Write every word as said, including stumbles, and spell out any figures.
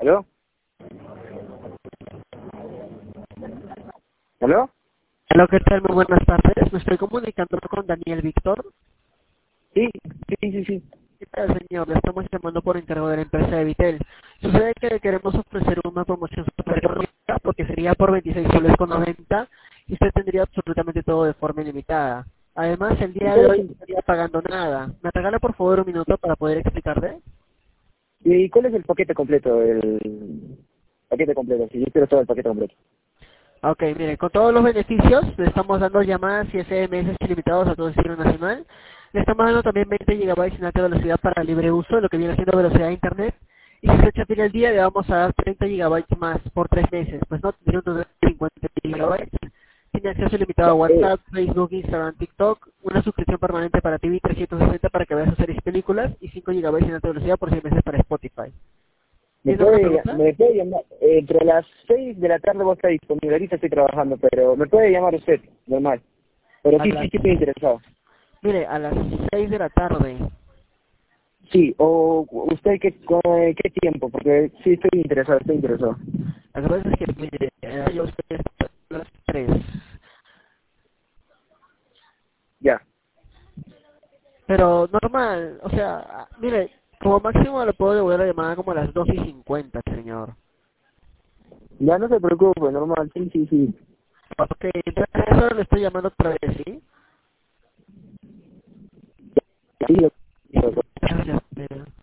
¿Aló? ¿Aló? Hola, ¿qué tal? Muy buenas tardes. Me estoy comunicando con Daniel Víctor. Sí, sí, sí, sí. ¿Qué tal, señor? Le estamos llamando por encargo de la empresa de Vitel. Sucede que le queremos ofrecer una promoción super económica porque sería por veintiséis soles con noventa y usted tendría absolutamente todo de forma ilimitada. Además, el ¿Y día de cuál es hoy no el, estaría pagando nada. ¿Me regala por favor un minuto para poder explicarle? y cuál es el paquete completo? El paquete completo, si yo quiero todo el paquete completo. Ok, mire, con todos los beneficios, le estamos dando llamadas y S M S ilimitados a todo el destino nacional. Le estamos dando también veinte gigabytes en alta velocidad para libre uso, lo que viene siendo velocidad de internet. Y si se echa fin el día, le vamos a dar treinta gigabytes más por tres meses. Pues no, tendría un total de cincuenta gigabytes. Tiene acceso ilimitado a Eh, WhatsApp, Facebook, Instagram, TikTok, una suscripción permanente para T V trescientos sesenta para que veas sus series y películas y cinco gigabytes en alta velocidad por seis meses para Spotify. ¿Me ¿Tiene alguna puede, pregunta? me puede llamar? Eh, entre las seis de la tarde vos está disponible. Ahorita estoy trabajando, pero me puede llamar usted, normal. Pero A sí, las, sí, sí estoy interesado. mire, a las seis de la tarde. Sí, o usted qué, con- qué tiempo, porque sí estoy interesado, estoy interesado. Lo que pasa es que, mire, eh, yo estoy hasta las tres. Ya. Pero normal, o sea, ah, mire, como máximo le puedo devolver la llamada como a las dos y cincuenta, señor. Ya no se preocupe, normal, sí, sí, sí. Ok, entonces ahora le estoy llamando otra vez, ¿sí? Sí, lo- Gracias.